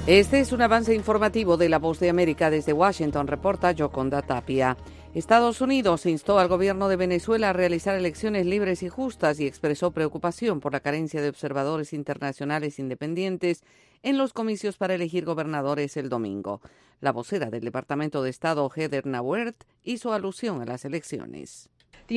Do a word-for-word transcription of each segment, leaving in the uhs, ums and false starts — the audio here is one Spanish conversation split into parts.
Este es un avance informativo de La Voz de América. Desde Washington reporta Yoconda Tapia. Estados Unidos instó al gobierno de Venezuela a realizar elecciones libres y justas y expresó preocupación por la carencia de observadores internacionales independientes en los comicios para elegir gobernadores el domingo. La vocera del Departamento de Estado, Heather Nauert, hizo alusión a las elecciones.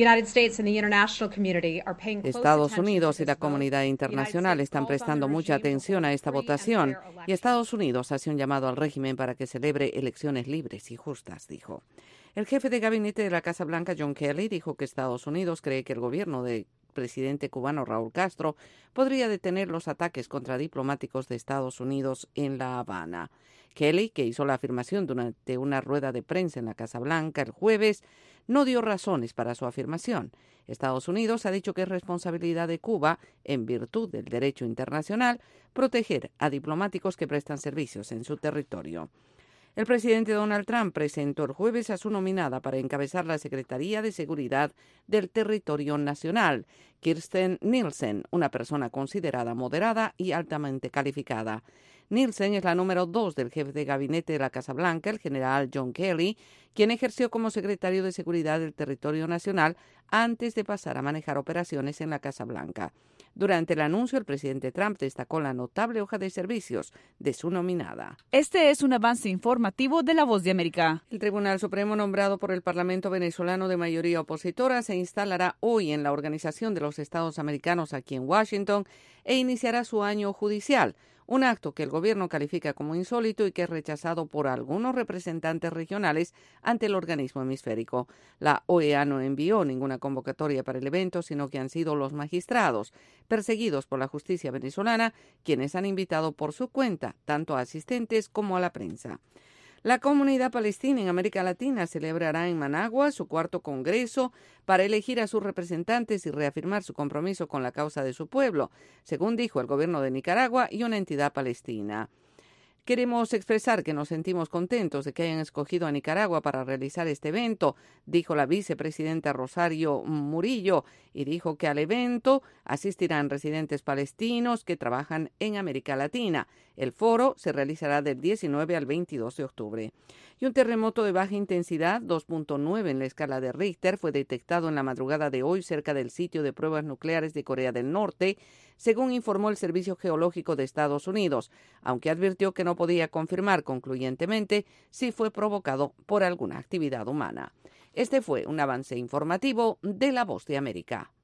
Estados Unidos y la comunidad internacional están prestando mucha atención a esta votación y Estados Unidos hace un llamado al régimen para que celebre elecciones libres y justas, dijo. El jefe de gabinete de la Casa Blanca, John Kelly, dijo que Estados Unidos cree que el gobierno del presidente cubano Raúl Castro podría detener los ataques contra diplomáticos de Estados Unidos en La Habana. Kelly, que hizo la afirmación durante una rueda de prensa en la Casa Blanca el jueves, no dio razones para su afirmación. Estados Unidos ha dicho que es responsabilidad de Cuba, en virtud del derecho internacional, proteger a diplomáticos que prestan servicios en su territorio. El presidente Donald Trump presentó el jueves a su nominada para encabezar la Secretaría de Seguridad del Territorio Nacional, Kirstjen Nielsen, una persona considerada moderada y altamente calificada. Nielsen es la número dos del jefe de gabinete de la Casa Blanca, el general John Kelly, quien ejerció como secretario de Seguridad del Territorio Nacional antes de pasar a manejar operaciones en la Casa Blanca. Durante el anuncio, el presidente Trump destacó la notable hoja de servicios de su nominada. Este es un avance informativo de La Voz de América. El Tribunal Supremo, nombrado por el Parlamento venezolano de mayoría opositora, se instalará hoy en la Organización de los Estados Americanos aquí en Washington e iniciará su año judicial. Un acto que el gobierno califica como insólito y que es rechazado por algunos representantes regionales ante el organismo hemisférico. La O E A no envió ninguna convocatoria para el evento, sino que han sido los magistrados, perseguidos por la justicia venezolana, quienes han invitado por su cuenta tanto a asistentes como a la prensa. La comunidad palestina en América Latina celebrará en Managua su cuarto congreso para elegir a sus representantes y reafirmar su compromiso con la causa de su pueblo, según dijo el gobierno de Nicaragua y una entidad palestina. Queremos expresar que nos sentimos contentos de que hayan escogido a Nicaragua para realizar este evento, dijo la vicepresidenta Rosario Murillo, y dijo que al evento asistirán residentes palestinos que trabajan en América Latina. El foro se realizará del diecinueve al veintidós de octubre. Y un terremoto de baja intensidad, dos punto nueve en la escala de Richter, fue detectado en la madrugada de hoy cerca del sitio de pruebas nucleares de Corea del Norte, según informó el Servicio Geológico de Estados Unidos, aunque advirtió que no podía confirmar concluyentemente si fue provocado por alguna actividad humana. Este fue un avance informativo de La Voz de América.